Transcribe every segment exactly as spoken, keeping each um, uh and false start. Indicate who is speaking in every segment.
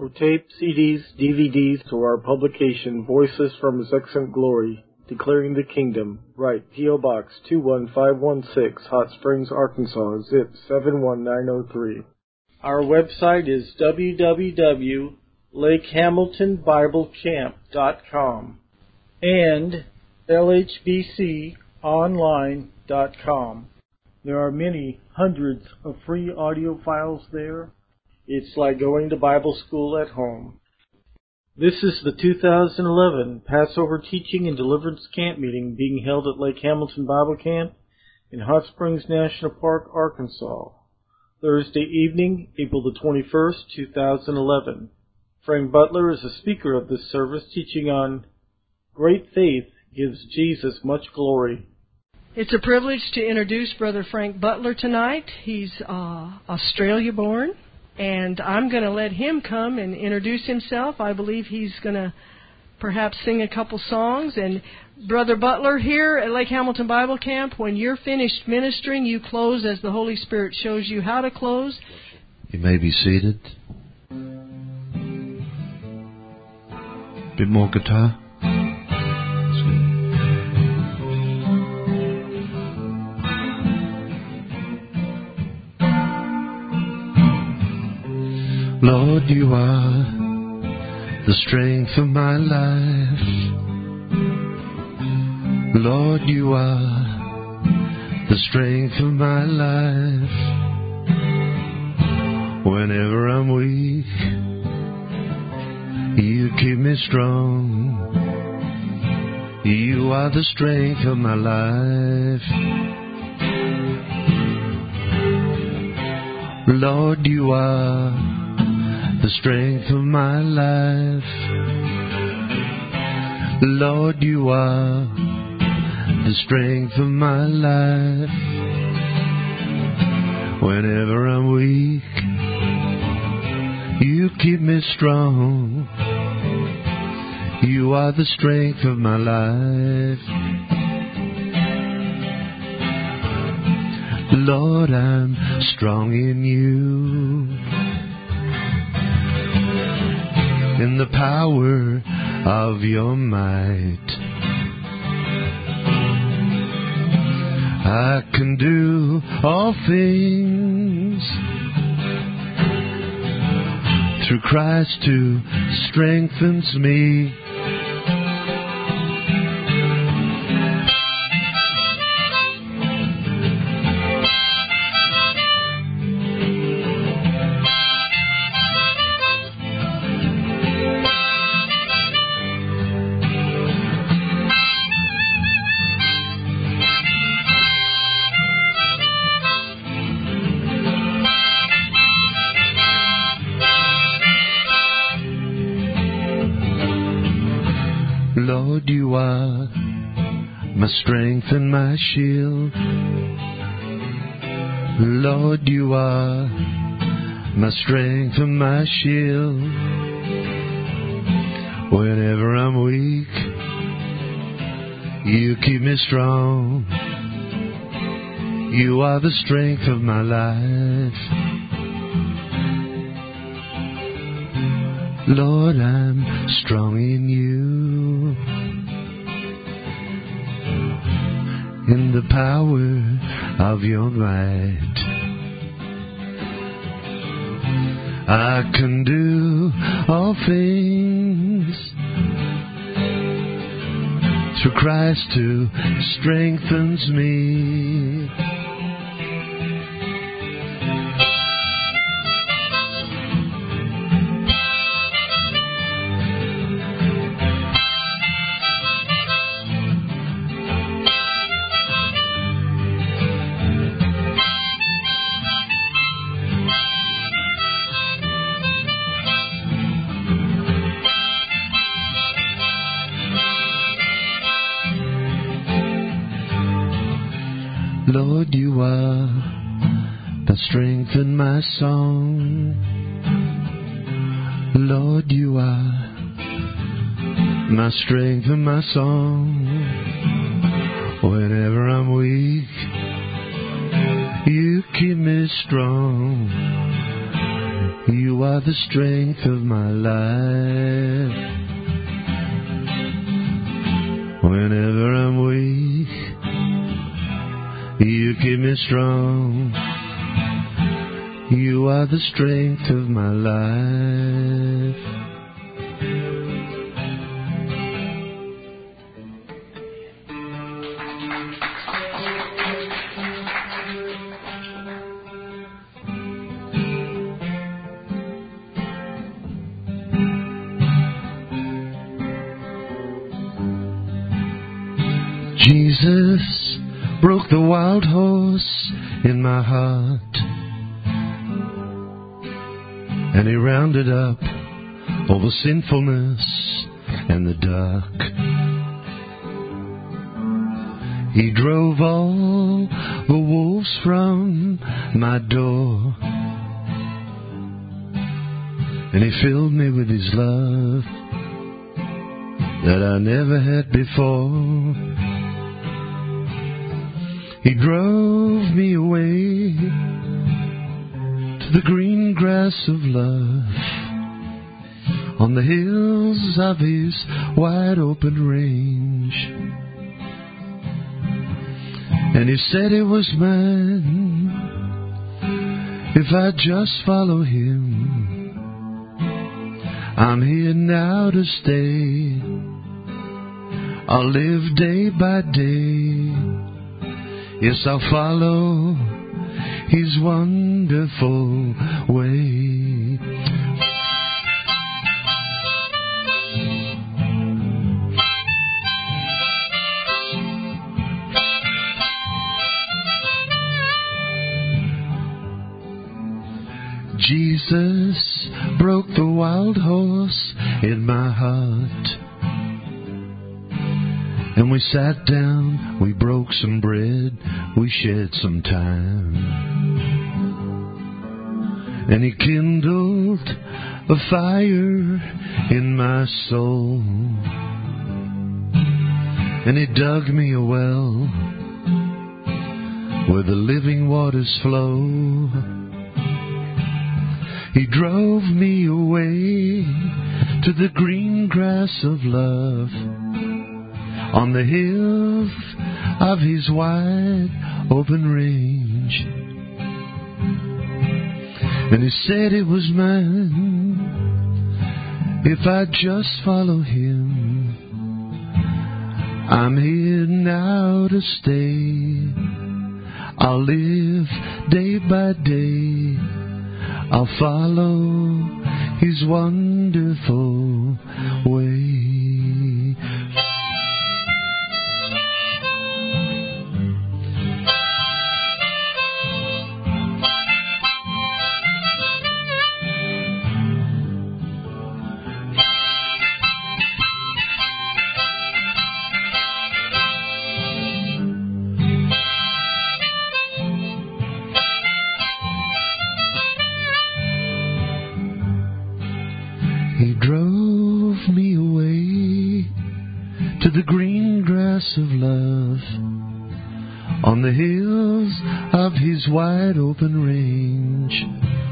Speaker 1: for tape, C Ds, D V Ds, to our publication, Voices from His Excellent Glory, Declaring the Kingdom. Write P O. Box two one five one six, Hot Springs, Arkansas, zip seven one nine zero three. Our website is w w w dot lake hamilton bible camp dot com and l h b c online dot com. There are many hundreds of free audio files there. It's like going to Bible school at home. This is the two thousand eleven Passover Teaching and Deliverance Camp Meeting being held at Lake Hamilton Bible Camp in Hot Springs National Park, Arkansas. Thursday evening, April the twenty-first, two thousand eleven. Frank Butler is the speaker of this service, teaching on Great Faith Gives Jesus Much Glory.
Speaker 2: It's a privilege to introduce Brother Frank Butler tonight. He's uh, Australia-born, and I'm going to let him come and introduce himself. I believe he's going to perhaps sing a couple songs. And Brother Butler, here at Lake Hamilton Bible Camp, when you're finished ministering, you close as the Holy Spirit shows you how to close.
Speaker 3: You may be seated. Bit more guitar. Lord, you are the strength of my life. Lord, you are the strength of my life. Whenever I'm weak, you keep me strong. You are the strength of my life. Lord, you are the strength of my life. Lord, you are the strength of my life. Whenever I'm weak, you keep me strong. You are the strength of my life. Lord, I'm strong in you, in the power of your might. I can do all things through Christ who strengthens me. Lord, you are my strength and my shield. Lord, you are my strength and my shield. Whenever I'm weak, you keep me strong. You are the strength of my life. Lord, I'm strong in you, in the power of your might. I can do all things through Christ who strengthens me. Lord, you are the strength in my song. Lord, you are my strength and my song. Whenever I'm weak, you keep me strong. You are the strength of my life. Whenever I'm weak, you keep me strong. You are the strength of my life. Jesus broke the wild horse in my heart, and he rounded up all the sinfulness and the dark. He drove all the wolves from my door, and he filled me with his love that I never had before. He drove me away to the green grass of love, on the hills of his wide open range. And he said it was mine if I just follow him. I'm here now to stay. I'll live day by day. Yes, I'll follow his wonderful way. Jesus broke the wild horse in my heart, and we sat down, we broke some bread, we shared some time. And he kindled a fire in my soul, and he dug me a well where the living waters flow. He drove me away to the green grass of love, on the hills of his wide open range. And he said it was mine if I just follow him. I'm here now to stay. I'll live day by day. I'll follow his wonderful way. He drove me away to the green grass of love, on the hills of his wide open range.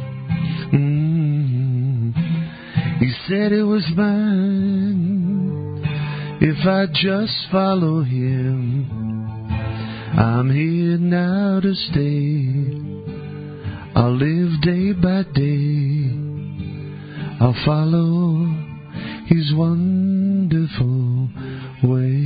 Speaker 3: Mm. He said it was mine if I just follow him. I'm here now to stay. I'll live day by day. I'll follow his wonderful way.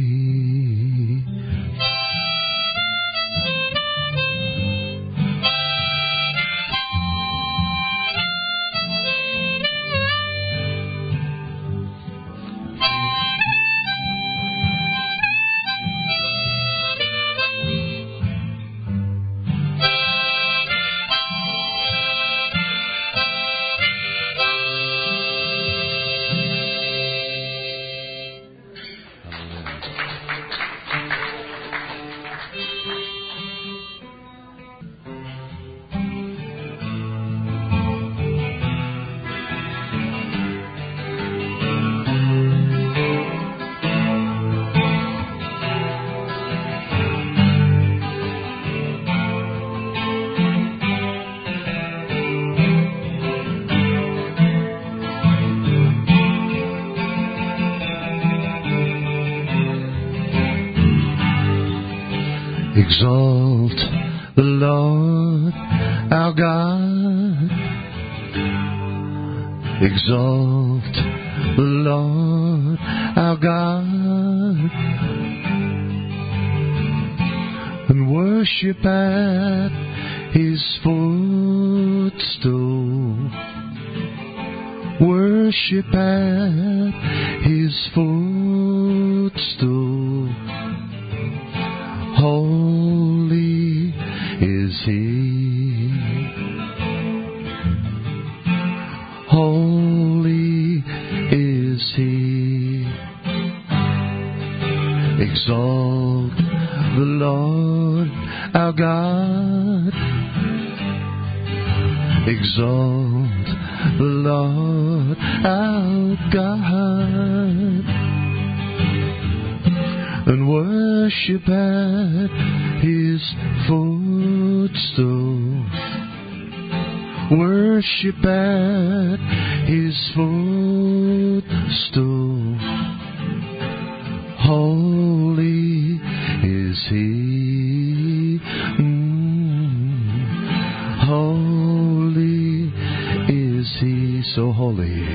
Speaker 3: Exalt the Lord our God. Exalt the Lord our God. And worship at His footstool. Worship at His footstool. Holy is He. Holy is He. Exalt the Lord our God. Exalt the Lord our God. And worship at His footstool. Worship at His footstool. Holy is He. Mm. Holy is He. So holy.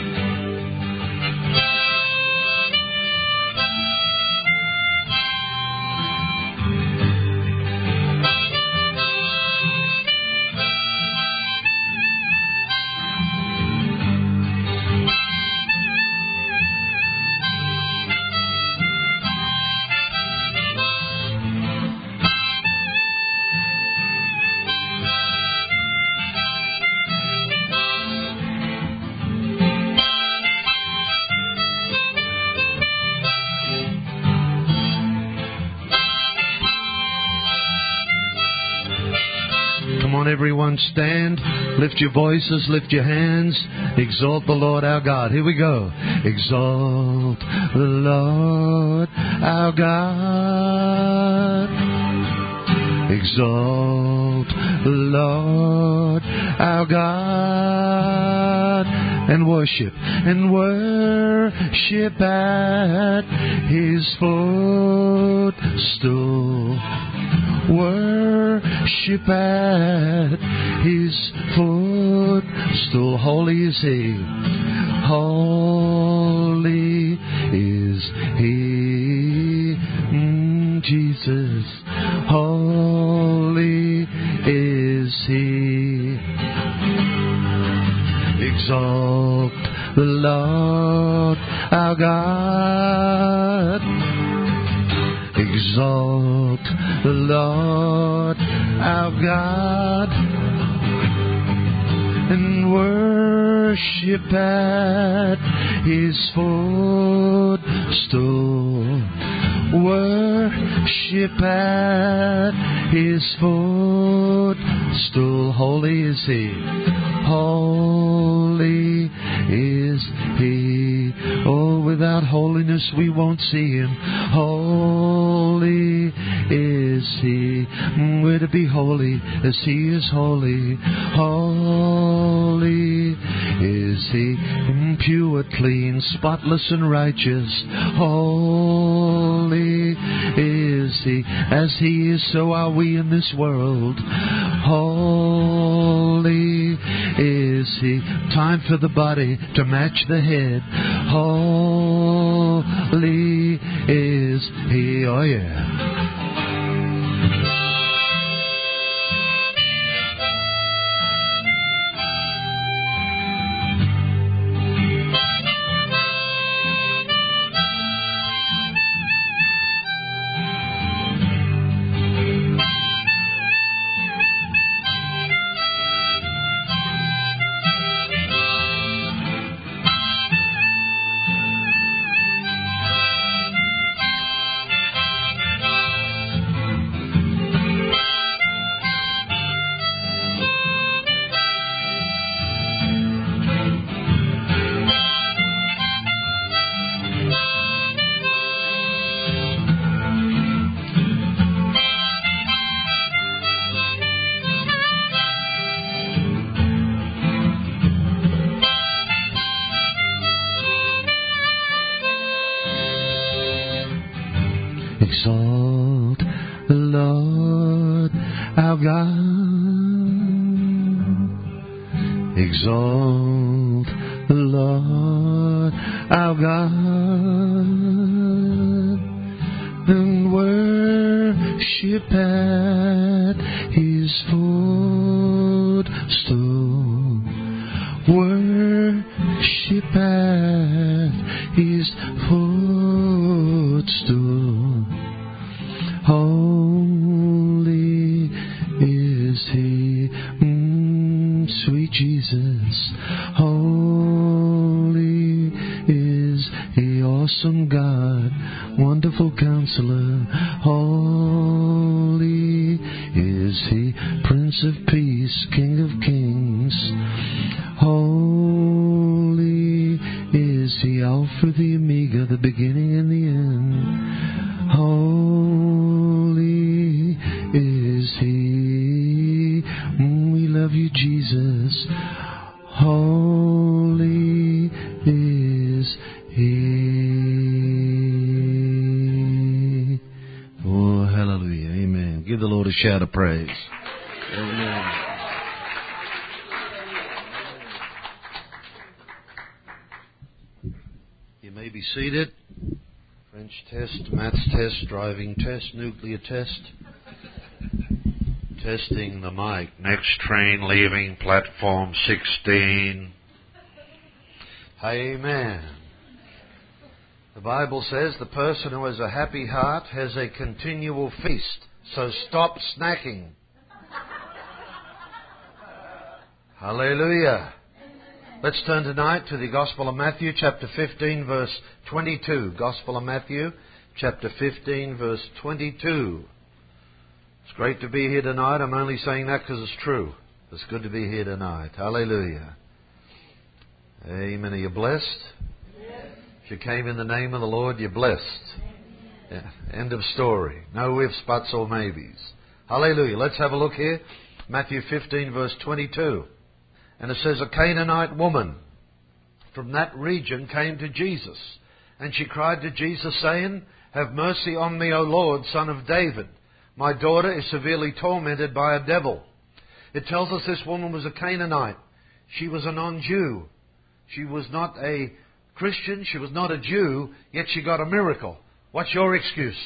Speaker 3: Everyone stand, lift your voices, lift your hands, exalt the Lord our God. Here we go. Exalt the Lord our God. Exalt the Lord our God. And worship, and worship at His footstool. Worship at His footstool. Holy is He. Holy is He. Mm, Jesus. Holy is He. Exalt the Lord our God. Exalt the Lord our God. And worship at His footstool. Worship at His footstool. Holy is He. Holy is He. Oh, without holiness we won't see Him. Holy is He. We're to be holy as He is holy. Holy is He. Pure, clean, spotless, and righteous. Holy is He. As He is, so are we in this world. Holy is He. Time for the body to match the head. Holy is He. Oh yeah. Exalt the Lord our God. Exalt the Lord, our God, and worship at His footstool. Worship at His footstool. Holy is He, mm, sweet Jesus. Holy is He, awesome God, wonderful Counselor. Holy is He, Prince of Peace, King of Kings. Holy is He, Alpha, the Omega, the beginning and the end. Holy is He. Mm, we love you, Jesus. Holy is He. Oh, hallelujah. Amen. Give the Lord a shout of praise. Amen. You may be seated. French test, maths test, driving test, nuclear test. Testing the mic. Next train leaving platform sixteen. Amen. The Bible says the person who has a happy heart has a continual feast. So stop snacking. Hallelujah. Let's turn tonight to the Gospel of Matthew, chapter fifteen, verse twenty-two. Gospel of Matthew, chapter fifteen, verse twenty-two. It's great to be here tonight. I'm only saying that because it's true. It's good to be here tonight. Hallelujah. Amen. Are you blessed? Yes. If you came in the name of the Lord, you're blessed. Yeah. End of story. No ifs, buts, or maybes. Hallelujah. Let's have a look here. Matthew fifteen, verse twenty-two. And it says, a Canaanite woman from that region came to Jesus. And she cried to Jesus, saying, have mercy on me, O Lord, Son of David. My daughter is severely tormented by a devil. It tells us this woman was a Canaanite. She was a non-Jew. She was not a Christian. She was not a Jew. Yet she got a miracle. What's your excuse?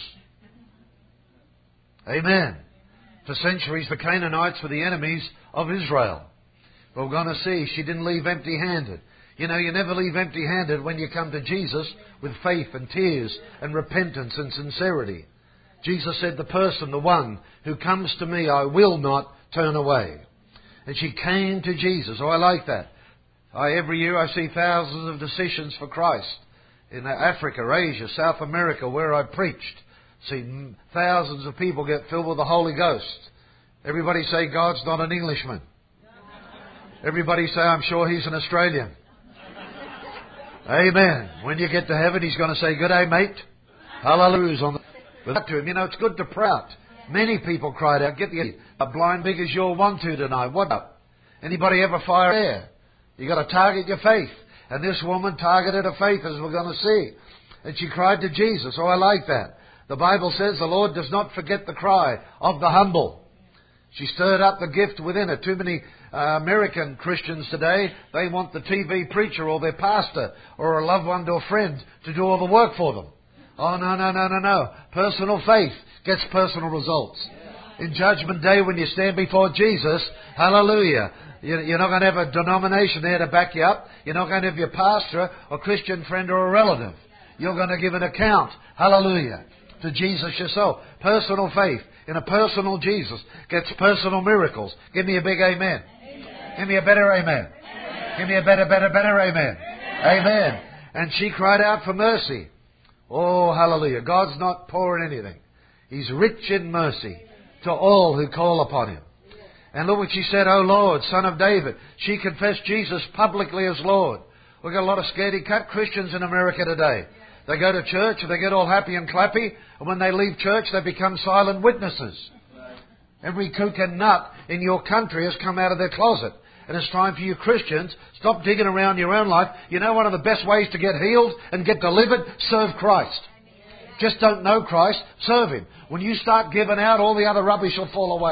Speaker 3: Amen. For centuries, the Canaanites were the enemies of Israel. But we're going to see she didn't leave empty-handed. You know, you never leave empty-handed when you come to Jesus with faith and tears and repentance and sincerity. Jesus said, the person, the one who comes to me, I will not turn away. And she came to Jesus. Oh, I like that. I, every year I see thousands of decisions for Christ in Africa, Asia, South America, where I preached. See thousands of people get filled with the Holy Ghost. Everybody say, God's not an Englishman. Everybody say, I'm sure He's an Australian. Amen. When you get to heaven, He's going to say, good day, mate. Hallelujah. On the, with that to Him. You know, it's good to prout. Many people cried out, get the a blind big as you'll want to tonight. What up? Anybody ever fire air? You got to target your faith. And this woman targeted her faith, as we're going to see. And she cried to Jesus. Oh, I like that. The Bible says the Lord does not forget the cry of the humble. She stirred up the gift within her. Too many uh, American Christians today, they want the T V preacher or their pastor or a loved one or friend to do all the work for them. Oh, no, no, no, no, no. Personal faith gets personal results. In Judgment Day, when you stand before Jesus, hallelujah, you're not going to have a denomination there to back you up. You're not going to have your pastor or Christian friend or a relative. You're going to give an account, hallelujah, to Jesus yourself. Personal faith in a personal Jesus gets personal miracles. Give me a big amen. Amen. Give me a better amen. Amen. Give me a better, better, better amen. Amen. Amen. And she cried out for mercy. Oh, hallelujah. God's not poor in anything. He's rich in mercy to all who call upon Him. And look what she said, O Lord, Son of David. She confessed Jesus publicly as Lord. We've got a lot of scaredy-cut Christians in America today. They go to church and they get all happy and clappy, and when they leave church they become silent witnesses. Every kook and nut in your country has come out of their closet. And it's time for you Christians, stop digging around your own life. You know one of the best ways to get healed and get delivered? Serve Christ. Just don't know Christ, serve Him. When you start giving out, all the other rubbish will fall away.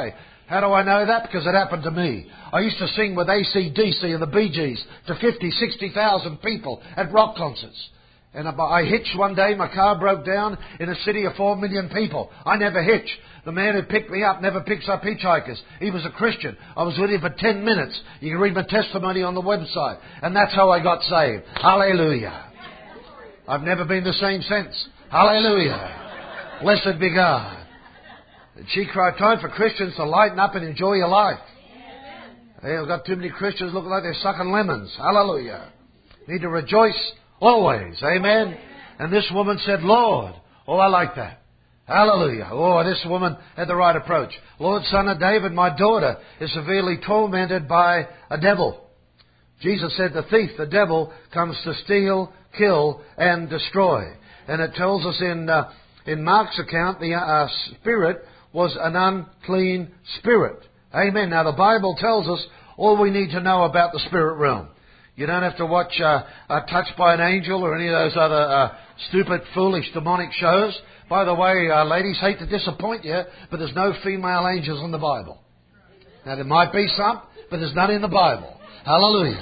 Speaker 4: How do I know that? Because it happened to me. I used to sing with A C D C and the Bee Gees to fifty, sixty thousand people at rock concerts. And I hitched one day, my car broke down in a city of four million people. I never hitch. The man who picked me up never picks up hitchhikers. He was a Christian. I was with him for ten minutes. You can read my testimony on the website. And that's how I got saved. Hallelujah. I've never been the same since. Hallelujah. Blessed be God. And she cried, time for Christians to lighten up and enjoy your life. Hey, I've got too many Christians looking like they're sucking lemons. Hallelujah. Need to rejoice always. Amen. And this woman said, Lord. Oh, I like that. Hallelujah. Oh, this woman had the right approach. Lord, Son of David, my daughter is severely tormented by a devil. Jesus said the thief, the devil, comes to steal, kill, and destroy. And it tells us in uh, in Mark's account, the uh, spirit was an unclean spirit. Amen. Now, the Bible tells us all we need to know about the spirit realm. You don't have to watch uh, uh, Touched by an Angel or any of those other uh, stupid, foolish, demonic shows. By the way, uh, ladies, hate to disappoint you, but there's no female angels in the Bible. Now, there might be some, but there's none in the Bible. Hallelujah.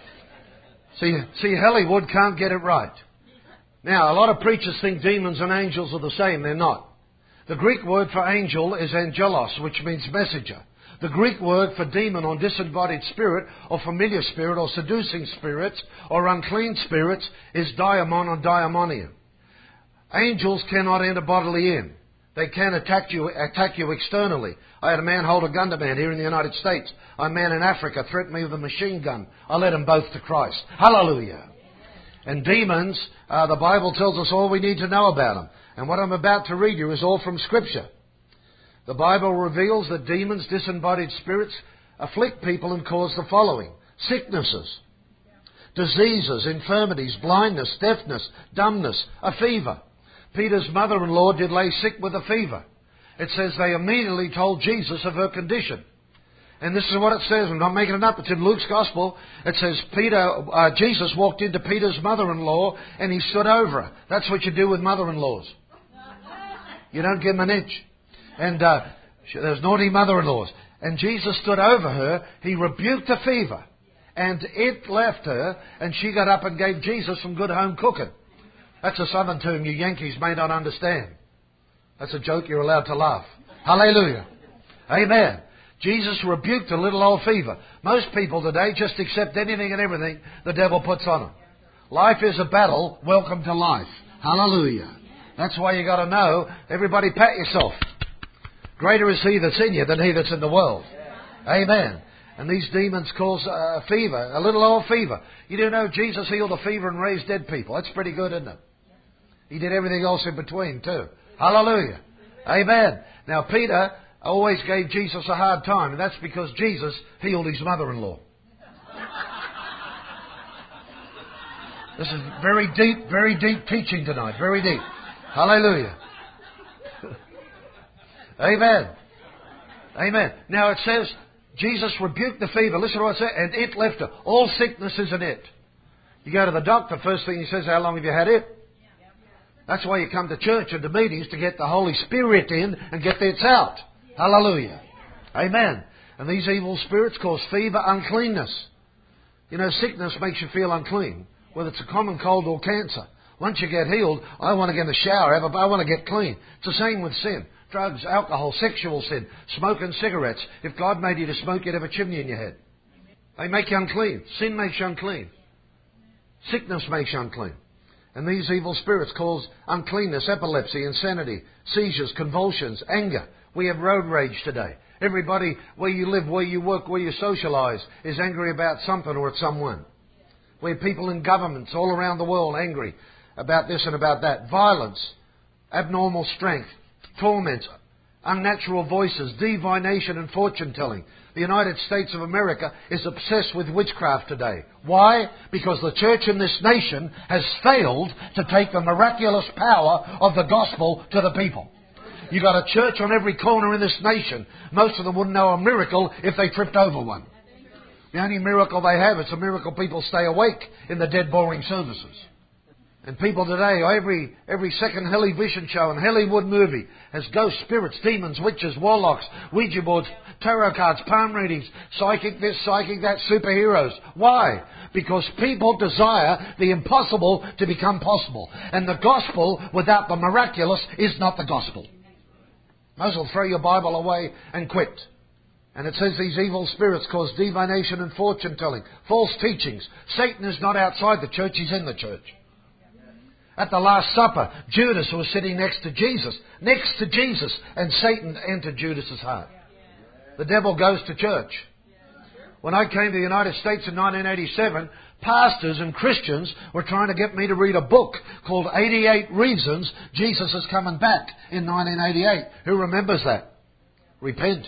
Speaker 4: See, see, Hollywood can't get it right. Now, a lot of preachers think demons and angels are the same. They're not. The Greek word for angel is angelos, which means messenger. The Greek word for demon or disembodied spirit or familiar spirit or seducing spirits or unclean spirits is daimon or daimonium. Angels cannot enter bodily in. They can attack you, attack you externally. I had a man hold a gun to man here in the United States. A man in Africa threatened me with a machine gun. I led them both to Christ. Hallelujah. And demons, uh, the Bible tells us all we need to know about them. And what I'm about to read you is all from Scripture. The Bible reveals that demons, disembodied spirits, afflict people and cause the following: sicknesses, diseases, infirmities, blindness, deafness, dumbness, a fever. Peter's mother-in-law did lay sick with a fever. It says they immediately told Jesus of her condition. And this is what it says. I'm not making it up. It's in Luke's Gospel. It says Peter, uh, Jesus walked into Peter's mother-in-law and he stood over her. That's what you do with mother-in-laws. You don't give them an inch. And uh, there's naughty mother-in-laws. And Jesus stood over her. He rebuked the fever. And it left her. And she got up and gave Jesus some good home cooking. That's a southern term you Yankees may not understand. That's a joke you're allowed to laugh. Hallelujah. Amen. Jesus rebuked a little old fever. Most people today just accept anything and everything the devil puts on them. Life is a battle. Welcome to life. Hallelujah. That's why you got to know. Everybody pat yourself. Greater is He that's in you than he that's in the world. Amen. And these demons cause a fever, a little old fever. You do know Jesus healed a fever and raised dead people. That's pretty good, isn't it? He did everything else in between too. Hallelujah. Amen. Now Peter always gave Jesus a hard time, and that's because Jesus healed his mother-in-law. This is very deep, very deep teaching tonight. Very deep. Hallelujah. Amen. Amen. Now it says, Jesus rebuked the fever. Listen to what it says. And it left her. All sickness is in it. You go to the doctor, first thing he says, how long have you had it? That's why you come to church and to meetings, to get the Holy Spirit in and get it out. Hallelujah. Amen. And these evil spirits cause fever, uncleanness. You know, sickness makes you feel unclean, whether it's a common cold or cancer. Once you get healed, I want to get in the shower, have a, I want to get clean. It's the same with sin. Drugs, alcohol, sexual sin, smoking cigarettes. If God made you to smoke, you'd have a chimney in your head. They make you unclean. Sin makes you unclean. Sickness makes you unclean. And these evil spirits cause uncleanness, epilepsy, insanity, seizures, convulsions, anger. We have road rage today. Everybody, where you live, where you work, where you socialise, is angry about something or at someone. We have people in governments all around the world angry about this and about that. Violence, abnormal strength, torments, unnatural voices, divination and fortune-telling. The United States of America is obsessed with witchcraft today. Why? Because the church in this nation has failed to take the miraculous power of the gospel to the people. You got a church on every corner in this nation. Most of them wouldn't know a miracle if they tripped over one. The only miracle they have is a miracle people stay awake in the dead, boring services. And people today, every every second television show and Hollywood movie has ghost spirits, demons, witches, warlocks, Ouija boards, tarot cards, palm readings, psychic this, psychic that, superheroes. Why? Because people desire the impossible to become possible. And the gospel without the miraculous is not the gospel. Might as well throw your Bible away and quit. And it says these evil spirits cause divination and fortune telling, false teachings. Satan is not outside the church, he's in the church. At the Last Supper, Judas was sitting next to Jesus, next to Jesus, and Satan entered Judas's heart. The devil goes to church. When I came to the United States in nineteen eighty-seven, pastors and Christians were trying to get me to read a book called eighty-eight Reasons Jesus is Coming Back in nineteen eighty-eight. Who remembers that? Repent.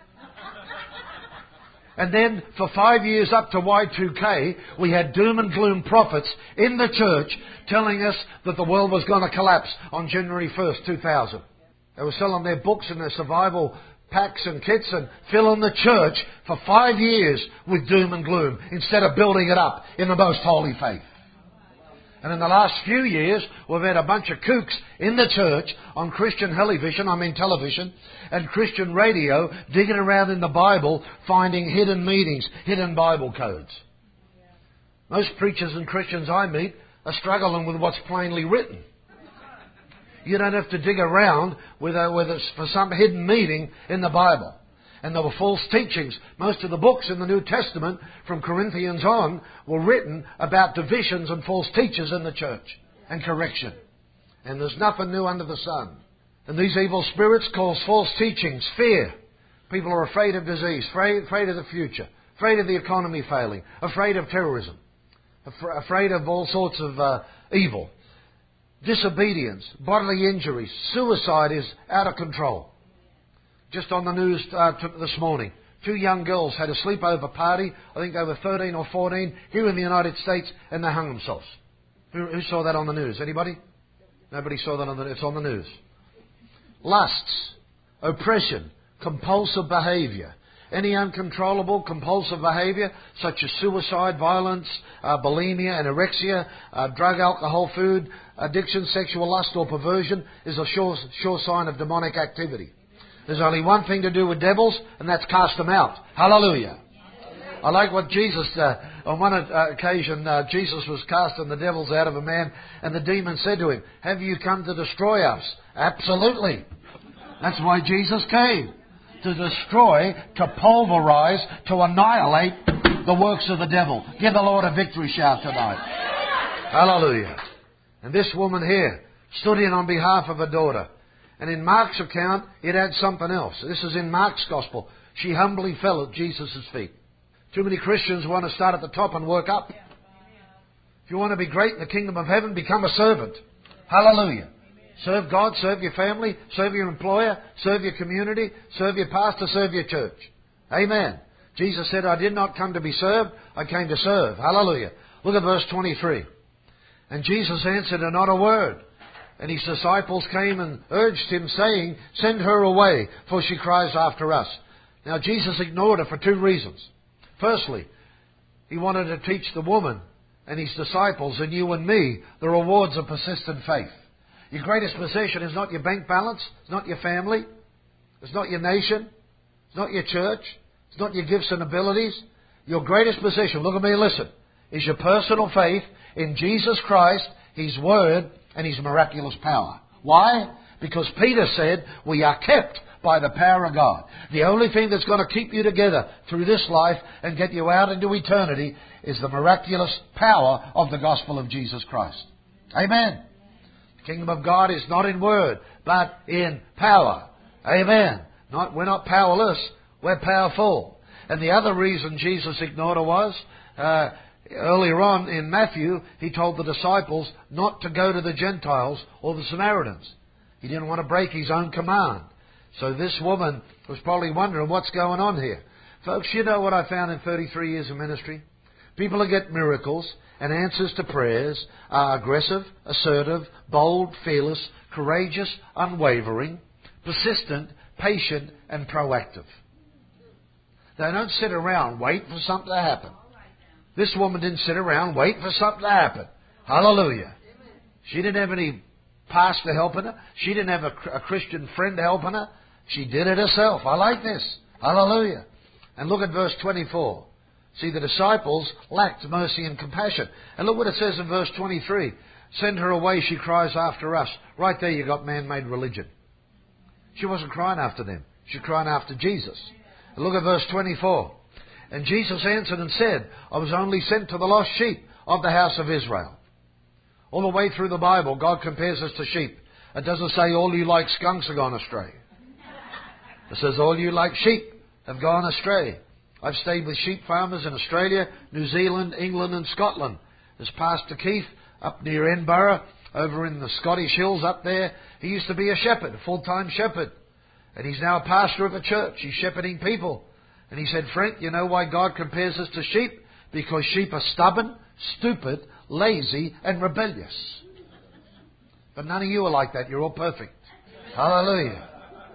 Speaker 4: And then for five years up to Y two K, we had doom and gloom prophets in the church telling us that the world was going to collapse on January first, two thousand. They were selling their books and their survival packs and kits and filling the church for five years with doom and gloom instead of building it up in the most holy faith. And in the last few years, we've had a bunch of kooks in the church on Christian television, I mean television, and Christian radio, digging around in the Bible, finding hidden meanings, hidden Bible codes. Most preachers and Christians I meet are struggling with what's plainly written. You don't have to dig around with a, with a, for some hidden meaning in the Bible. And there were false teachings. Most of the books in the New Testament, from Corinthians on, were written about divisions and false teachers in the church and correction. And there's nothing new under the sun. And these evil spirits cause false teachings, fear. People are afraid of disease, afraid, afraid of the future, afraid of the economy failing, afraid of terrorism, af- afraid of all sorts of uh, evil. Disobedience, bodily injuries, suicide is out of control. Just on the news uh, t- this morning, two young girls had a sleepover party, I think they were thirteen or fourteen, here in the United States, and they hung themselves. Who, who saw that on the news? Anybody? Nobody saw that on the news. It's on the news. Lusts, oppression, compulsive behaviour. Any uncontrollable compulsive behaviour, such as suicide, violence, uh, bulimia, anorexia, uh, drug, alcohol, food, addiction, sexual lust or perversion, is a sure, sure sign of demonic activity. There's only one thing to do with devils, and that's cast them out. Hallelujah. I like what Jesus, uh, on one uh, occasion, uh, Jesus was casting the devils out of a man, and the demon said to him, "Have you come to destroy us?" Absolutely. That's why Jesus came. To destroy, to pulverize, to annihilate the works of the devil. Give the Lord a victory shout tonight. Hallelujah. And this woman here stood in on behalf of her daughter. And in Mark's account, it had something else. This is in Mark's Gospel. She humbly fell at Jesus' feet. Too many Christians want to start at the top and work up. If you want to be great in the kingdom of heaven, become a servant. Hallelujah. Serve God, serve your family, serve your employer, serve your community, serve your pastor, serve your church. Amen. Jesus said, "I did not come to be served, I came to serve." Hallelujah. Look at verse twenty-three. And Jesus answered her not a word. And his disciples came and urged him, saying, "Send her away, for she cries after us." Now Jesus ignored her for two reasons. Firstly, he wanted to teach the woman and his disciples and you and me the rewards of persistent faith. Your greatest possession is not your bank balance, it's not your family, it's not your nation, it's not your church, it's not your gifts and abilities. Your greatest possession, look at me and listen, is your personal faith in Jesus Christ, His Word, and His miraculous power. Why? Because Peter said, we are kept by the power of God. The only thing that's going to keep you together through this life and get you out into eternity is the miraculous power of the gospel of Jesus Christ. Amen. The kingdom of God is not in word, but in power. Amen. Not, we're not powerless, we're powerful. And the other reason Jesus ignored her was, uh, earlier on in Matthew, He told the disciples not to go to the Gentiles or the Samaritans. He didn't want to break His own command. So this woman was probably wondering what's going on here. Folks, you know what I found in thirty-three years of ministry? People who get miracles and answers to prayers are aggressive, assertive, bold, fearless, courageous, unwavering, persistent, patient, and proactive. They don't sit around, wait for something to happen. This woman didn't sit around, wait for something to happen. Hallelujah. She didn't have any pastor helping her. She didn't have a, a Christian friend helping her. She did it herself. I like this. Hallelujah. And look at verse twenty-four. See, the disciples lacked mercy and compassion. And look what it says in verse twenty-three. Send her away, she cries after us. Right there you got man-made religion. She wasn't crying after them. She was crying after Jesus. And look at verse twenty-four. And Jesus answered and said, I was only sent to the lost sheep of the house of Israel. All the way through the Bible, God compares us to sheep. It doesn't say all you like skunks are gone astray. It says all you like sheep have gone astray. I've stayed with sheep farmers in Australia, New Zealand, England and Scotland. There's Pastor Keith up near Edinburgh, over in the Scottish Hills up there. He used to be a shepherd, a full-time shepherd. And he's now a pastor of a church. He's shepherding people. And he said, Frank, you know why God compares us to sheep? Because sheep are stubborn, stupid, lazy and rebellious. But none of you are like that. You're all perfect. Hallelujah.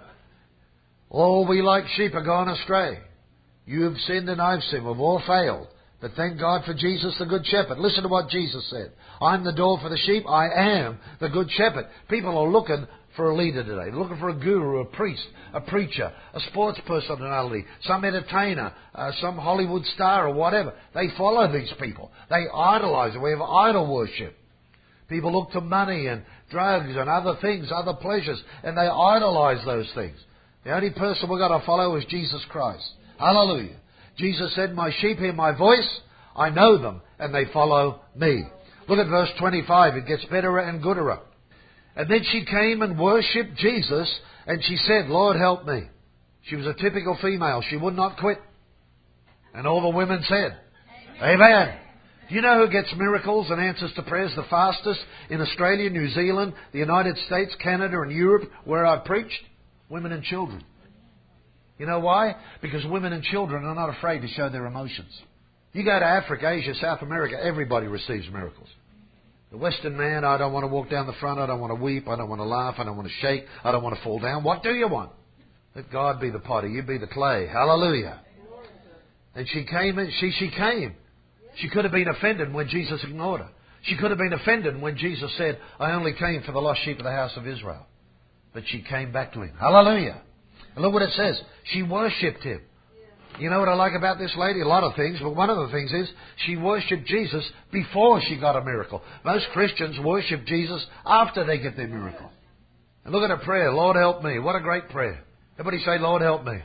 Speaker 4: All we like sheep are gone astray. You have sinned and I've sinned. We've all failed. But thank God for Jesus, the Good Shepherd. Listen to what Jesus said. I'm the door for the sheep. I am the Good Shepherd. People are looking for a leader today. They're looking for a guru, a priest, a preacher, a sports personality, some entertainer, uh, some Hollywood star or whatever. They follow these people. They idolize them. We have idol worship. People look to money and drugs and other things, other pleasures, and they idolize those things. The only person we've got to follow is Jesus Christ. Hallelujah. Jesus said, my sheep hear my voice, I know them, and they follow me. Look at verse twenty-five. It gets better and gooder. And then she came and worshipped Jesus, and she said, Lord, help me. She was a typical female. She would not quit. And all the women said, Amen. Amen. Do you know who gets miracles and answers to prayers the fastest in Australia, New Zealand, the United States, Canada, and Europe, where I've preached? Women and children. You know why? Because women and children are not afraid to show their emotions. You go to Africa, Asia, South America, everybody receives miracles. The Western man, I don't want to walk down the front, I don't want to weep, I don't want to laugh, I don't want to shake, I don't want to fall down. What do you want? Let God be the potter, you be the clay. Hallelujah. And she came, and she, she came. She could have been offended when Jesus ignored her. She could have been offended when Jesus said, I only came for the lost sheep of the house of Israel. But she came back to him. Hallelujah. And look what it says. She worshipped him. You know what I like about this lady? A lot of things, but one of the things is she worshipped Jesus before she got a miracle. Most Christians worship Jesus after they get their miracle. And look at her prayer. Lord, help me. What a great prayer. Everybody say, Lord, help me.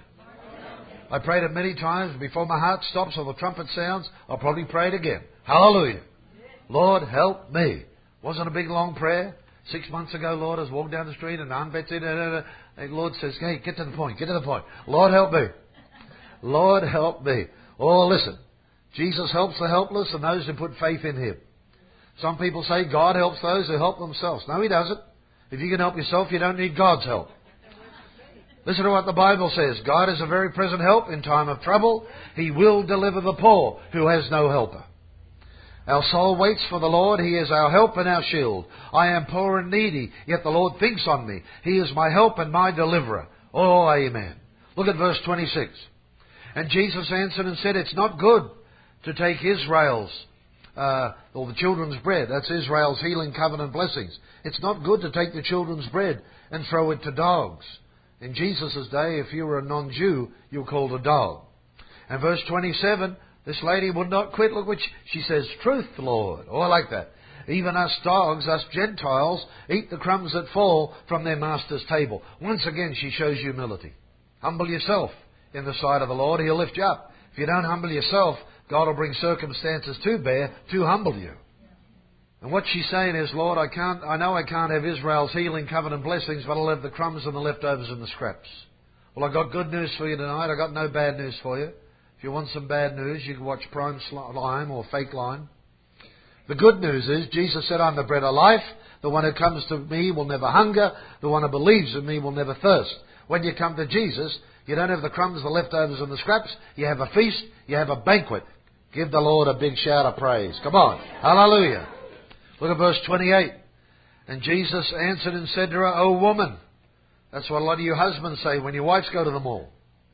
Speaker 4: I prayed it many times. Before my heart stops or the trumpet sounds, I'll probably pray it again. Hallelujah. Lord, help me. Wasn't a big, long prayer. Six months ago, Lord, I was walking down the street and Aunt Betsy, da, da, da, and the Lord says, hey, get to the point, get to the point. Lord, help me. Lord, help me. Oh, listen. Jesus helps the helpless and those who put faith in Him. Some people say God helps those who help themselves. No, He doesn't. If you can help yourself, you don't need God's help. Listen to what the Bible says. God is a very present help in time of trouble. He will deliver the poor who has no helper. Our soul waits for the Lord. He is our help and our shield. I am poor and needy, yet the Lord thinks on me. He is my help and my deliverer. Oh, amen. Look at verse twenty-six. And Jesus answered and said, it's not good to take Israel's, uh, or the children's bread. That's Israel's healing covenant blessings. It's not good to take the children's bread and throw it to dogs. In Jesus' day, if you were a non-Jew, you were called a dog. And verse twenty-seven, this lady would not quit. Look what she, she says, truth, Lord. Oh, I like that. Even us dogs, us Gentiles, eat the crumbs that fall from their master's table. Once again, she shows humility. Humble yourself in the sight of the Lord. He'll lift you up. If you don't humble yourself, God will bring circumstances to bear to humble you. And what she's saying is, Lord, I can't, I know I can't have Israel's healing covenant blessings, but I'll have the crumbs and the leftovers and the scraps. Well, I've got good news for you tonight. I've got no bad news for you. If you want some bad news, you can watch Prime Lime or Fake Lime. The good news is, Jesus said, I'm the bread of life. The one who comes to me will never hunger. The one who believes in me will never thirst. When you come to Jesus, you don't have the crumbs, the leftovers and the scraps. You have a feast. You have a banquet. Give the Lord a big shout of praise. Come on. Hallelujah. Look at verse twenty-eight. And Jesus answered and said to her, O woman. That's what a lot of you husbands say when your wives go to the mall.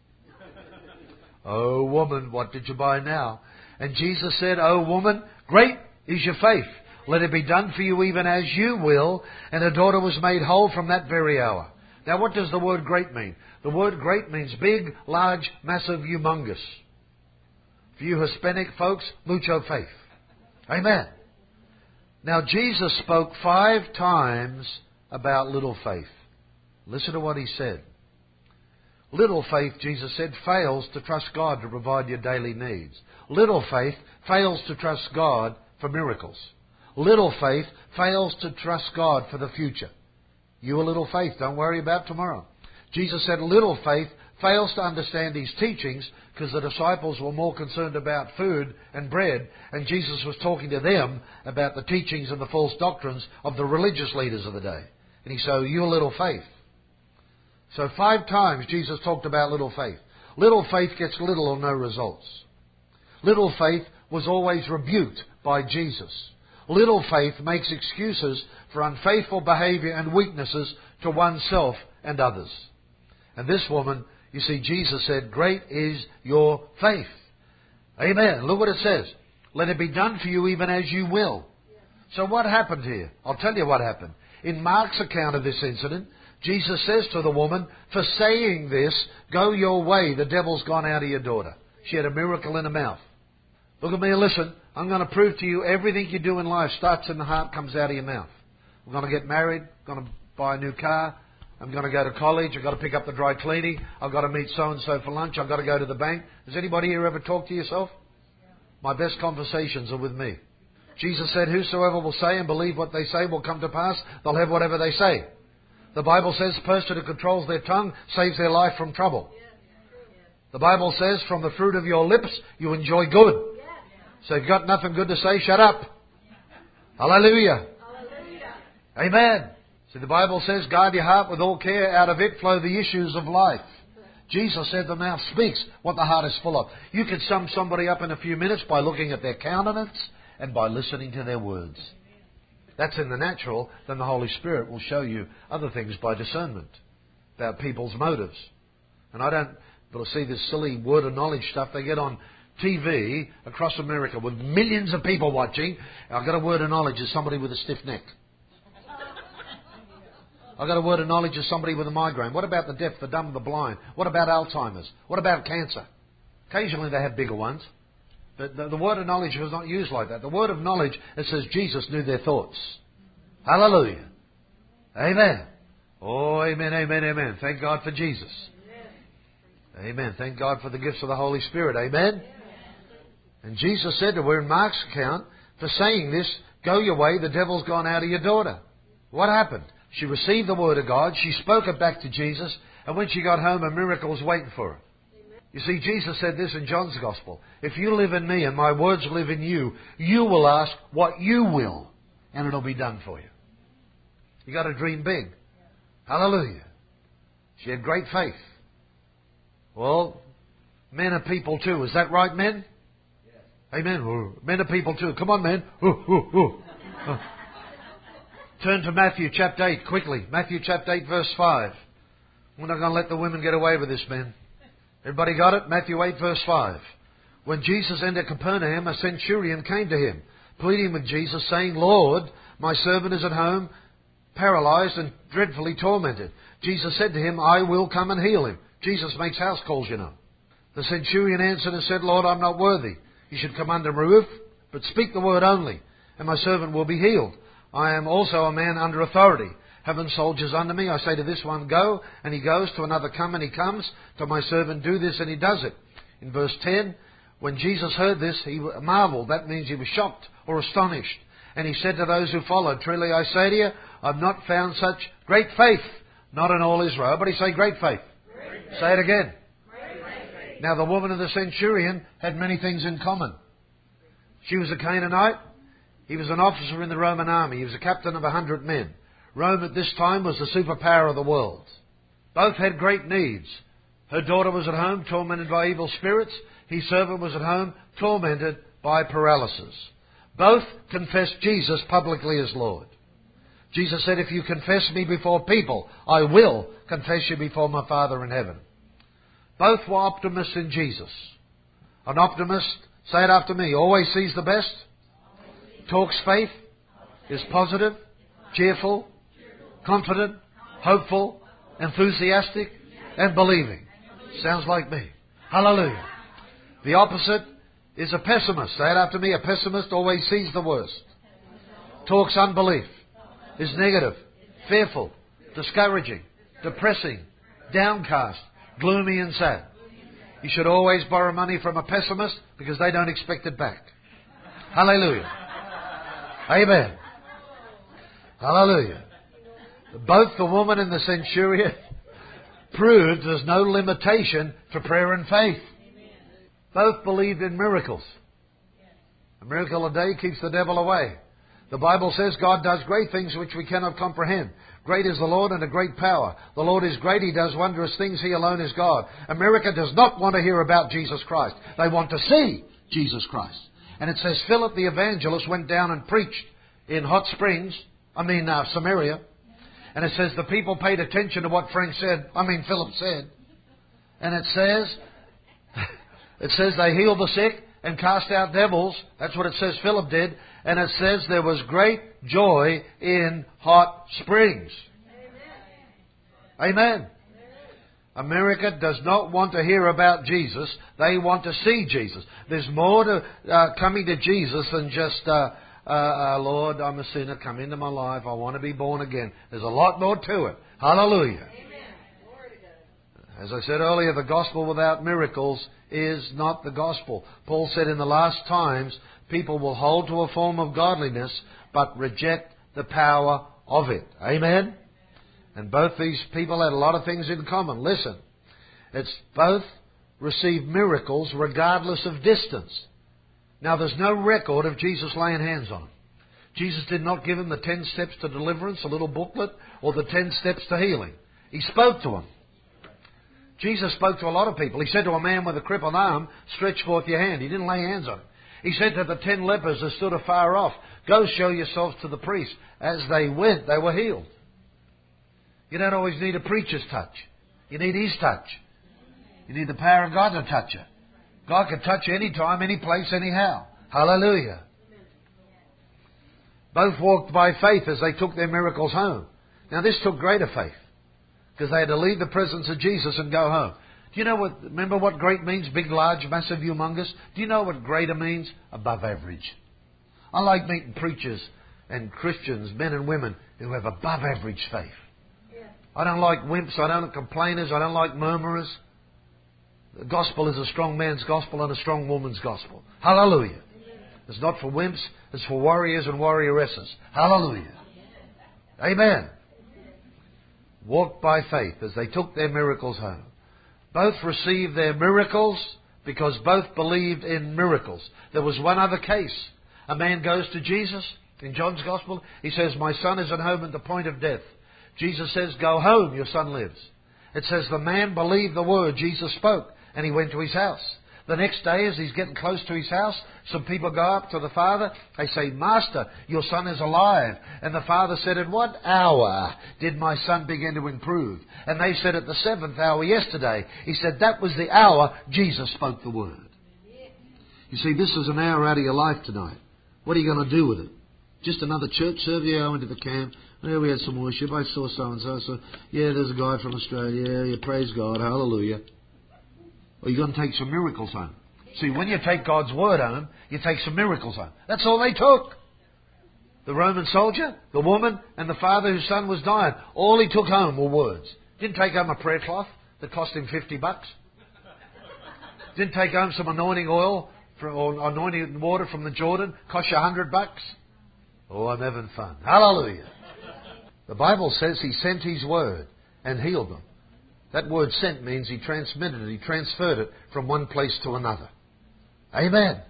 Speaker 4: O woman, what did you buy now? And Jesus said, O woman, great is your faith. Let it be done for you even as you will. And her daughter was made whole from that very hour. Now what does the word great mean? The word great means big, large, massive, humongous. For you Hispanic folks, mucho faith. Amen. Now Jesus spoke five times about little faith. Listen to what He said. Little faith, Jesus said, fails to trust God to provide your daily needs. Little faith fails to trust God for miracles. Little faith fails to trust God for the future. You a little faith, don't worry about tomorrow. Jesus said little faith fails to understand His teachings because the disciples were more concerned about food and bread, and Jesus was talking to them about the teachings and the false doctrines of the religious leaders of the day. And He said, you a little faith. So five times Jesus talked about little faith. Little faith gets little or no results. Little faith was always rebuked by Jesus. Little faith makes excuses for unfaithful behaviour and weaknesses to oneself and others. And this woman, you see, Jesus said, great is your faith. Amen. Look what it says. Let it be done for you even as you will. So what happened here? I'll tell you what happened. In Mark's account of this incident, Jesus says to the woman, for saying this, go your way, the devil's gone out of your daughter. She had a miracle in her mouth. Look at me and listen. I'm going to prove to you everything you do in life starts in the heart, comes out of your mouth. I'm going to get married, I'm going to buy a new car, I'm going to go to college, I've got to pick up the dry cleaning, I've got to meet so-and-so for lunch, I've got to go to the bank. Has anybody here ever talked to yourself? My best conversations are with me. Jesus said, whosoever will say and believe what they say will come to pass, they'll have whatever they say. The Bible says the person who controls their tongue saves their life from trouble. The Bible says from the fruit of your lips you enjoy good. So if you've got nothing good to say, shut up. Hallelujah. Hallelujah. Amen. So the Bible says, guard your heart with all care, out of it flow the issues of life. Jesus said the mouth speaks what the heart is full of. You can sum somebody up in a few minutes by looking at their countenance and by listening to their words. That's in the natural. Then the Holy Spirit will show you other things by discernment about people's motives. And I don't but see this silly word of knowledge stuff they get on T V across America with millions of people watching. I've got a word of knowledge as somebody with a stiff neck. I've got a word of knowledge as somebody with a migraine. What about the deaf, the dumb, the blind? What about Alzheimer's? What about cancer? Occasionally they have bigger ones. But the, the word of knowledge was not used like that. The word of knowledge, it says Jesus knew their thoughts. Hallelujah. Amen. Oh, amen, amen, amen. Thank God for Jesus. Amen. Thank God for the gifts of the Holy Spirit. Amen. And Jesus said to her in Mark's account, for saying this, go your way, the devil's gone out of your daughter. What happened? She received the word of God, she spoke it back to Jesus, and when she got home, a miracle was waiting for her. You see, Jesus said this in John's Gospel, if you live in me and my words live in you, you will ask what you will, and it'll be done for you. You got to dream big. Hallelujah. She had great faith. Well, men are people too. Is that right, men? Yes. Amen. Men are people too. Come on, men. Ooh, ooh, ooh. Oh. Turn to Matthew chapter eight quickly. Matthew chapter eight verse five. We're not going to let the women get away with this, men. Everybody got it? Matthew eight verse five. When Jesus entered Capernaum, a centurion came to him, pleading with Jesus, saying, Lord, my servant is at home, paralyzed and dreadfully tormented. Jesus said to him, I will come and heal him. Jesus makes house calls, you know. The centurion answered and said, Lord, I'm not worthy. You should come under my roof, but speak the word only, and my servant will be healed. I am also a man under authority, having soldiers under me. I say to this one, go, and he goes, to another, come, and he comes, to my servant, do this, and he does it. In verse ten, when Jesus heard this, he marveled. That means he was shocked or astonished. And he said to those who followed, truly I say to you, I've not found such great faith, not in all Israel. Everybody say great faith. Great faith. Say it again. Great faith. Now the woman of the centurion had many things in common. She was a Canaanite. He was an officer in the Roman army. He was a captain of a hundred men. Rome at this time was the superpower of the world. Both had great needs. Her daughter was at home, tormented by evil spirits. His servant was at home, tormented by paralysis. Both confessed Jesus publicly as Lord. Jesus said, if you confess me before people, I will confess you before my Father in heaven. Both were optimists in Jesus. An optimist, say it after me, always sees the best, talks faith, is positive, cheerful, confident, hopeful, enthusiastic, and believing. Sounds like me. Hallelujah. The opposite is a pessimist. Say it after me. A pessimist always sees the worst. Talks unbelief. Is negative, fearful, discouraging, depressing, downcast, gloomy and sad. You should always borrow money from a pessimist because they don't expect it back. Hallelujah. Amen. Hallelujah. Both the woman and the centurion proved there's no limitation to prayer and faith. Both believed in miracles. A miracle a day keeps the devil away. The Bible says God does great things which we cannot comprehend. Great is the Lord and a great power. The Lord is great. He does wondrous things. He alone is God. America does not want to hear about Jesus Christ. They want to see Jesus Christ. And it says Philip the evangelist went down and preached in Hot Springs, I mean uh, Samaria. And it says the people paid attention to what Frank said, I mean Philip said. And it says, it says they healed the sick and cast out devils. That's what it says Philip did. And it says there was great joy in Hot Springs. Amen. Amen. America does not want to hear about Jesus. They want to see Jesus. There's more to uh, coming to Jesus than just, uh, uh, uh, Lord, I'm a sinner. Come into my life. I want to be born again. There's a lot more to it. Hallelujah. As I said earlier, the gospel without miracles is not the gospel. Paul said in the last times, people will hold to a form of godliness, but reject the power of it. Amen? And both these people had a lot of things in common. Listen, it's both received miracles regardless of distance. Now, there's no record of Jesus laying hands on them. Jesus did not give them the ten steps to deliverance, a little booklet, or the ten steps to healing. He spoke to them. Jesus spoke to a lot of people. He said to a man with a crippled arm, stretch forth your hand. He didn't lay hands on him. He said to the ten lepers that stood afar off, go show yourselves to the priest. As they went, they were healed. You don't always need a preacher's touch. You need His touch. You need the power of God to touch you. God can touch you anytime, any place, anyhow. Hallelujah. Both walked by faith as they took their miracles home. Now this took greater faith, because they had to leave the presence of Jesus and go home. Do you know what, remember what great means? Big, large, massive, humongous. Do you know what greater means? Above average. I like meeting preachers and Christians, men and women, who have above average faith. I don't like wimps. I don't like complainers. I don't like murmurers. The gospel is a strong man's gospel and a strong woman's gospel. Hallelujah. It's not for wimps. It's for warriors and warrioresses. Hallelujah. Amen. Walked by faith as they took their miracles home. Both received their miracles because both believed in miracles. There was one other case. A man goes to Jesus in John's Gospel. He says, my son is at home at the point of death. Jesus says, go home, your son lives. It says the man believed the word Jesus spoke and he went to his house. The next day, as he's getting close to his house, some people go up to the father. They say, Master, your son is alive. And the father said, at what hour did my son begin to improve? And they said, at the seventh hour yesterday. He said, that was the hour Jesus spoke the word. You see, this is an hour out of your life tonight. What are you going to do with it? Just another church service? Yeah, I went to the camp. Yeah, we had some worship. I saw so-and-so. So, yeah, there's a guy from Australia. Yeah, yeah, praise God. Hallelujah. Or you're going to take some miracles home. See, when you take God's word home, you take some miracles home. That's all they took. The Roman soldier, the woman, and the father whose son was dying. All he took home were words. Didn't take home a prayer cloth that cost him fifty bucks. Didn't take home some anointing oil or anointing water from the Jordan. Cost you a hundred bucks. Oh, I'm having fun. Hallelujah. The Bible says He sent His word and healed them. That word sent means He transmitted it. He transferred it from one place to another. Amen.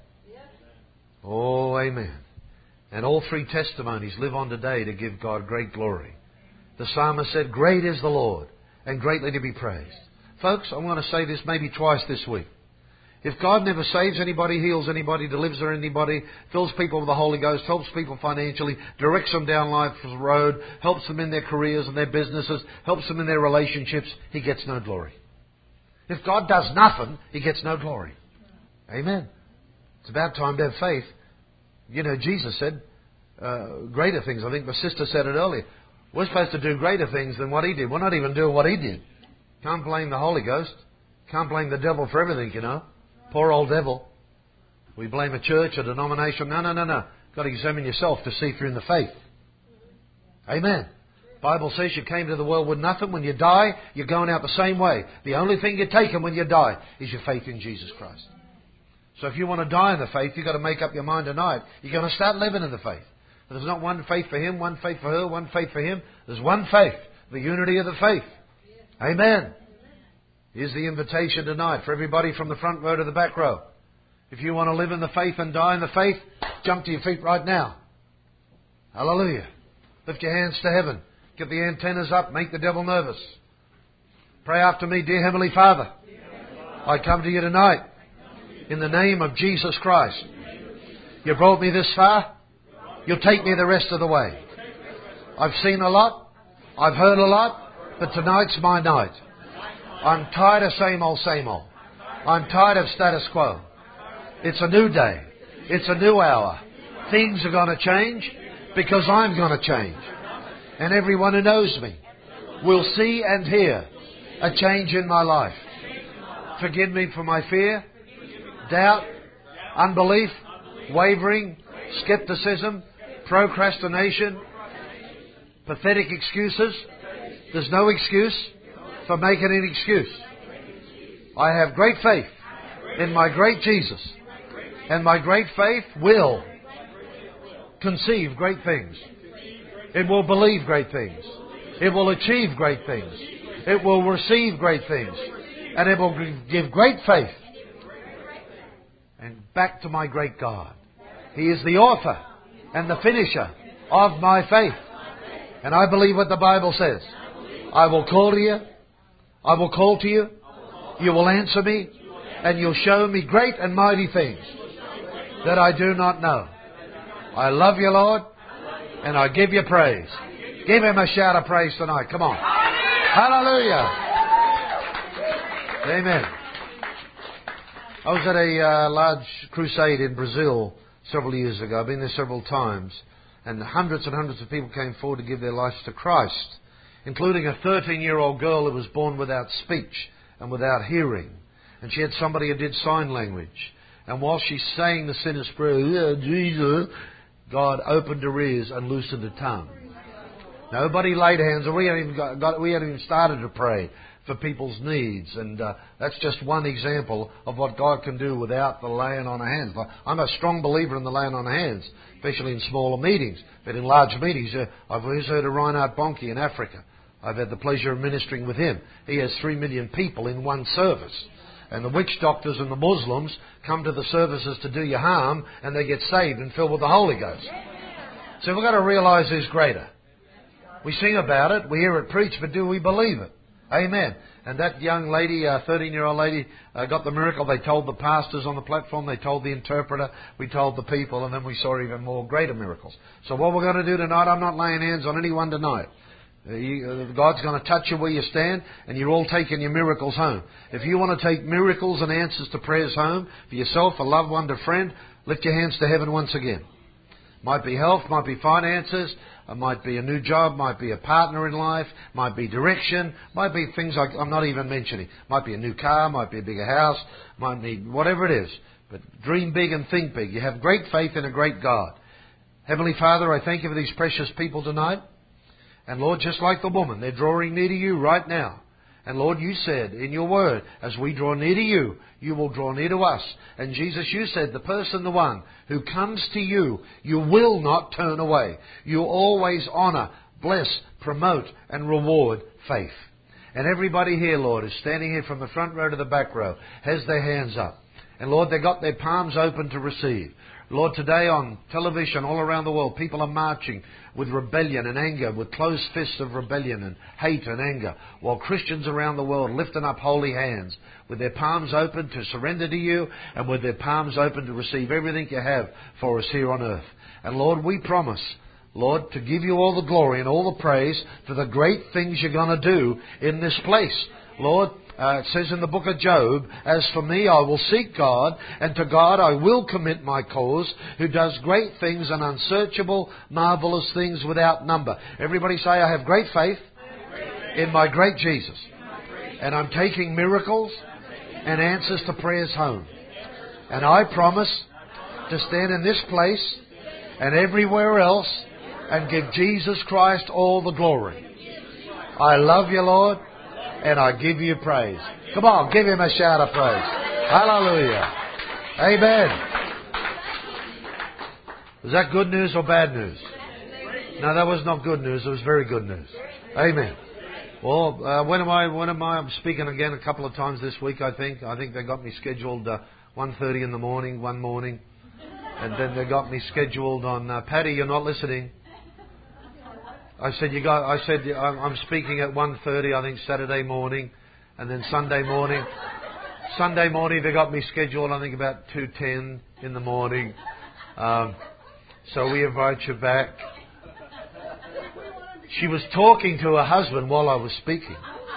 Speaker 4: Oh, amen. And all three testimonies live on today to give God great glory. The psalmist said, great is the Lord and greatly to be praised. Folks, I'm going to say this maybe twice this week. If God never saves anybody, heals anybody, delivers anybody, fills people with the Holy Ghost, helps people financially, directs them down life's road, helps them in their careers and their businesses, helps them in their relationships, He gets no glory. If God does nothing, He gets no glory. Amen. It's about time to have faith. You know, Jesus said, uh, greater things. I think my sister said it earlier. We're supposed to do greater things than what He did. We're not even doing what He did. Can't blame the Holy Ghost. Can't blame the devil for everything, you know. Poor old devil. We blame a church, a denomination. No, no, no, no. Got to examine yourself to see if you're in the faith. Amen. Bible says you came to the world with nothing. When you die, you're going out the same way. The only thing you're taking when you die is your faith in Jesus Christ. So if you want to die in the faith, you've got to make up your mind tonight. You're going to start living in the faith. There's not one faith for him, one faith for her, one faith for him. There's one faith. The unity of the faith. Amen. Here's the invitation tonight for everybody from the front row to the back row. If you want to live in the faith and die in the faith, jump to your feet right now. Hallelujah. Lift your hands to heaven. Get the antennas up. Make the devil nervous. Pray after me. Dear Heavenly Father, I come to you tonight in the name of Jesus Christ. You brought me this far. You'll take me the rest of the way. I've seen a lot. I've heard a lot. But tonight's my night. I'm tired of same old, same old. I'm tired of status quo. It's a new day. It's a new hour. Things are going to change because I'm going to change. And everyone who knows me will see and hear a change in my life. Forgive me for my fear, doubt, unbelief, wavering, skepticism, procrastination, pathetic excuses. There's no excuse for making an excuse. I have great faith in my great Jesus. And my great faith will conceive great things. It will believe great things. It will achieve great things. It will receive great things. And it will give great faith. And back to my great God. He is the author and the finisher of my faith. And I believe what the Bible says. I will call to you. I will call to you. You will answer me. And you'll show me great and mighty things that I do not know. I love you, Lord, and I give you praise. Give Him a shout of praise tonight. Come on. Hallelujah. Amen. I was at a uh, large crusade in Brazil several years ago. I've been there several times. And hundreds and hundreds of people came forward to give their lives to Christ, including a thirteen-year-old girl who was born without speech and without hearing. And she had somebody who did sign language. And while she's saying the sinner's prayer, yeah, Jesus, God opened her ears and loosened her tongue. Nobody laid hands, or we hadn't even, got, got, we hadn't even started to pray for people's needs. And uh, that's just one example of what God can do without the laying on of hands. I'm a strong believer in the laying on of hands, especially in smaller meetings. But in large meetings, uh, I've always heard of Reinhard Bonnke in Africa. I've had the pleasure of ministering with him. He has three million people in one service. And the witch doctors and the Muslims come to the services to do you harm, and they get saved and filled with the Holy Ghost. So we've got to realise who's greater. We sing about it, we hear it preached, but do we believe it? Amen. And that young lady, uh, thirteen-year-old lady, uh, got the miracle. They told the pastors on the platform, they told the interpreter, we told the people, and then we saw even more greater miracles. So what we're going to do tonight, I'm not laying hands on anyone tonight. Uh, you, uh, God's going to touch you where you stand, and you're all taking your miracles home. If you want to take miracles and answers to prayers home for yourself, a loved one, a friend, lift your hands to heaven once again. Might be health, might be finances, it might be a new job, might be a partner in life, might be direction, might be things like I'm not even mentioning. Might be a new car, might be a bigger house, might need whatever it is. But dream big and think big. You have great faith in a great God. Heavenly Father, I thank you for these precious people tonight. And Lord, just like the woman, they're drawing near to you right now. And Lord, you said in your word, as we draw near to you, you will draw near to us. And Jesus, you said, the person, the one who comes to you, you will not turn away. You always honour, bless, promote and reward faith. And everybody here, Lord, is standing here from the front row to the back row, has their hands up. And Lord, they've got their palms open to receive. Lord, today on television all around the world, people are marching with rebellion and anger, with closed fists of rebellion and hate and anger, while Christians around the world lifting up holy hands, with their palms open to surrender to you, and with their palms open to receive everything you have for us here on earth. And Lord, we promise, Lord, to give you all the glory and all the praise for the great things you're going to do in this place. Lord, Uh, it says in the book of Job, as for me, I will seek God, and to God I will commit my cause, who does great things and unsearchable, marvelous things without number. Everybody say, I have great faith in my great Jesus. And I'm taking miracles and answers to prayers home. And I promise to stand in this place and everywhere else and give Jesus Christ all the glory. I love you, Lord, and I give you praise. Come on, give Him a shout of praise. Hallelujah. Amen. Was that good news or bad news? No, that was not good news. It was very good news. Amen. Well, uh, when am I? When am I? I'm speaking again a couple of times this week. I think. I think they got me scheduled uh, one thirty in the morning, one morning, and then they got me scheduled on. Uh, Patty, you're not listening. I said you got. I said I'm speaking at one thirty. I think Saturday morning, and then Sunday morning. Sunday morning they got me scheduled. I think about two ten in the morning. Um, so we invite you back. She was talking to her husband while I was speaking.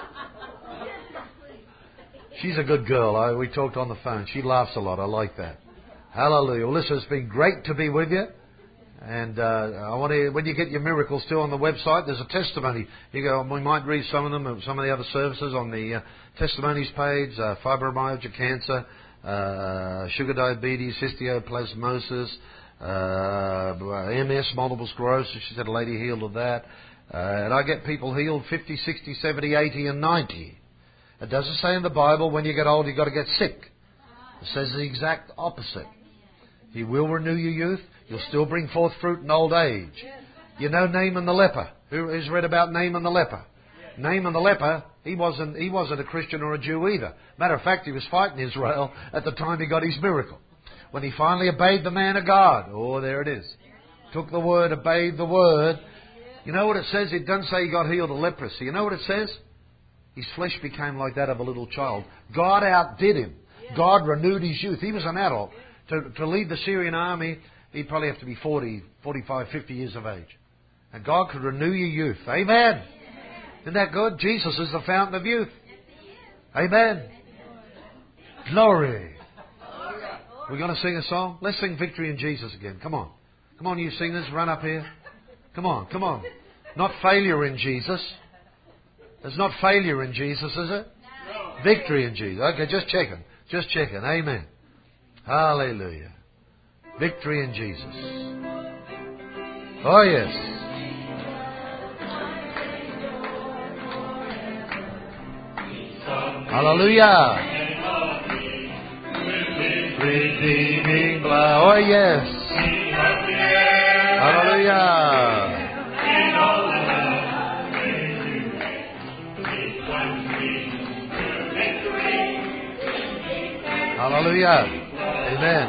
Speaker 4: She's a good girl. I, we talked on the phone. She laughs a lot. I like that. Hallelujah. Well, listen, it's been great to be with you. And uh, I want to, when you get your miracles too on the website, there's a testimony. You go, we might read some of them and some of the other services on the uh, testimonies page. Uh, fibromyalgia, cancer, uh, sugar diabetes, histoplasmosis, uh, M S, multiple sclerosis. She said a lady healed of that. Uh, and I get people healed fifty, sixty, seventy, eighty and ninety. It doesn't say in the Bible when you get old you've got to get sick. It says the exact opposite. He will renew your youth. You'll still bring forth fruit in old age. You know Naaman the leper. Who has read about Naaman the leper? Naaman the leper, he wasn't, he wasn't a Christian or a Jew either. Matter of fact, he was fighting Israel at the time he got his miracle. When he finally obeyed the man of God. Oh, there it is. Took the word, obeyed the word. You know what it says? It doesn't say he got healed of leprosy. You know what it says? His flesh became like that of a little child. God outdid him. God renewed his youth. He was an adult. To, to lead the Syrian army, he'd probably have to be forty, forty-five, fifty years of age. And God could renew your youth. Amen. Isn't that good? Jesus is the fountain of youth. Amen. Glory. We're going to sing a song? Let's sing Victory in Jesus again. Come on. Come on, you singers. Run up here. Come on, come on. Not failure in Jesus. There's not failure in Jesus, is it? No. Victory in Jesus. Okay, just checking. Just checking. Amen. Hallelujah. Victory in Jesus. Oh, yes. Hallelujah. Redeeming blood. Oh, yes. Hallelujah. Hallelujah. Amen.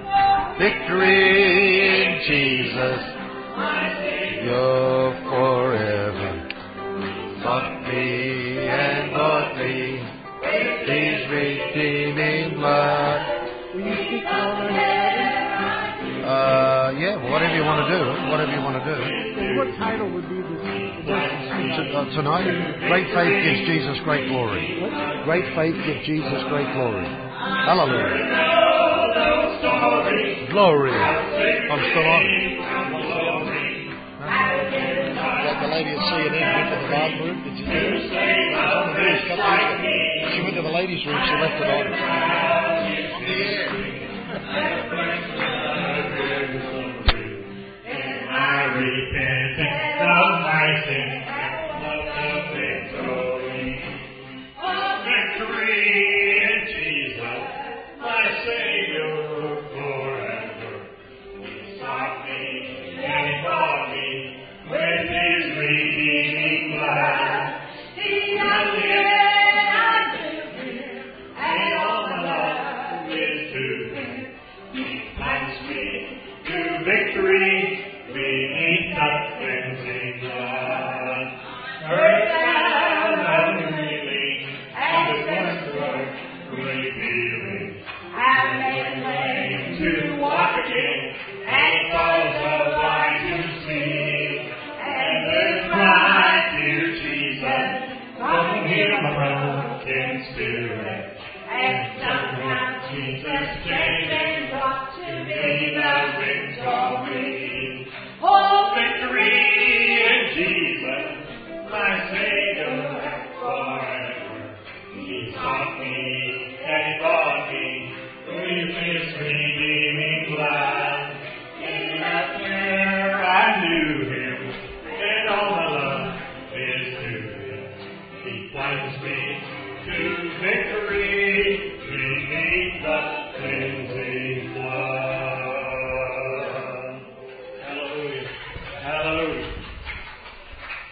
Speaker 4: Victory in Jesus. You're forever. Bought me and bought me. His redeeming blood.
Speaker 1: Will you speak on our heaven?
Speaker 4: Uh, yeah, whatever you want to do. Whatever you want to do.
Speaker 1: And what title would be the
Speaker 4: T- uh, tonight? Great faith gives Jesus great glory.
Speaker 1: What?
Speaker 4: Great faith gives Jesus great glory. Hallelujah. Glory. I'm still on. Like the lady at C N N went to the bathroom. Did you do it? It was on the news a couple of years ago. She went to the ladies' room. She left it on. On the air.
Speaker 5: I repent of my sin, of the victory, of victory in Jesus, my Savior forever. He sought me and He bought me with His redeeming blood. He has given unto Him, and all my love is to Him. He plunged me to victory. Beneath the cleansing blood,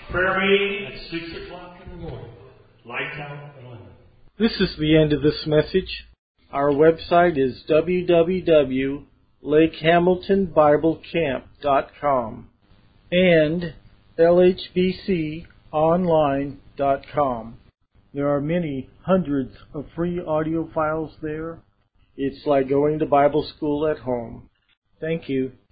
Speaker 5: Prayer meeting at six o'clock in the morning. Lights out at eleven.
Speaker 1: This is the end of this message. Our website is w w w dot lake hamilton bible camp dot com and l h b c online dot com. There are many hundreds of free audio files there. It's like going to Bible school at home. Thank you.